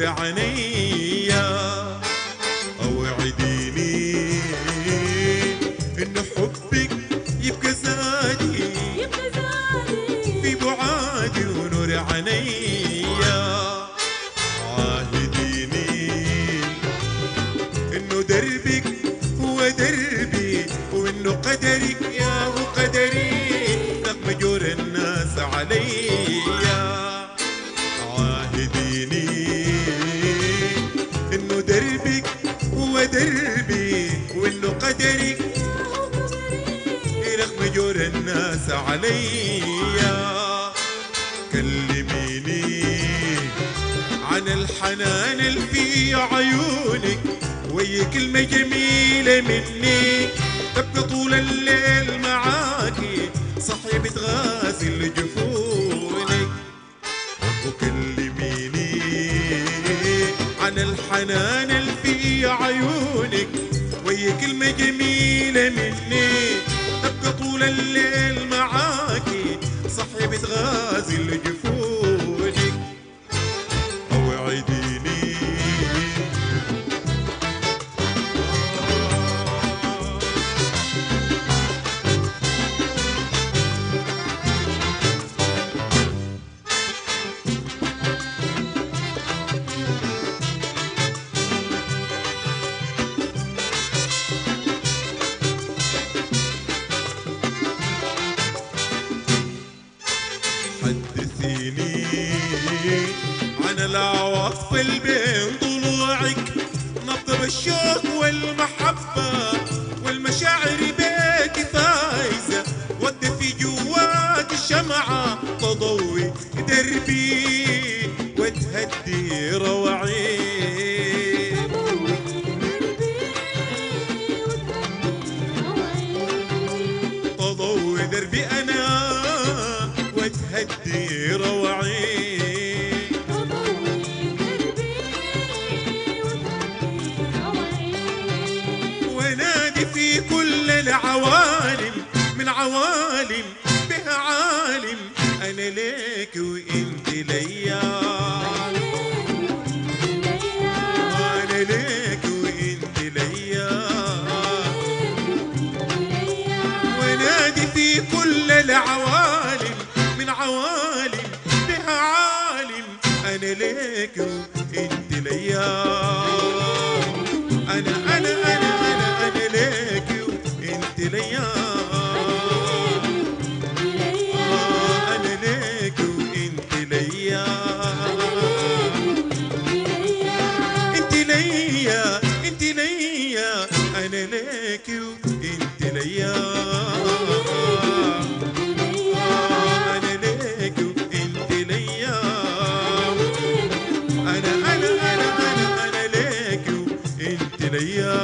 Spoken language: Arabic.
ونور عينيا. اوعديني ان حبك يبقى زادي في بعادي ونور عينيا. عاهديني انه دربك هو دربي وانه قدرك يا هو قدري رغم جور الناس عليا. عاهديني انه دربك هو دربي وانه قدرك رغم جور الناس عليا. كلميني عن الحنان اللي في عيونك وهي كلمة جميلة مني تبقى طول الليل معاكي صحيبة غازل جفونك. وكلميني عن الحنان اللي في عيونك وهي كلمة جميلة مني تبقى طول الليل معاكي صحيبة غازل جفونك. اوعديني حدثيني عن العواطف اللي بين ضلوعك نبض بالشوق والمحبة والمشاعر بيك فايزة ودي في جوات الشمعة تضوي دربي وتهدي روعي. تضوي دربي أنا وتهدي روعي. ونادي في كل العوالم من عوالم بها عالم أنا ليك وإنت ليا. أنا ليك وإنت ليا. ونادي في كل العوالم من عوالم بها عالم أنا ليك وإنت ليا. أنا ليك وإنت ليا. أنا ليك وإنت ليا. أنت ليا أنت ليا أنا ليك وإنت ليا. أنا ليك وإنت ليا. أنا ليك وإنت ليا.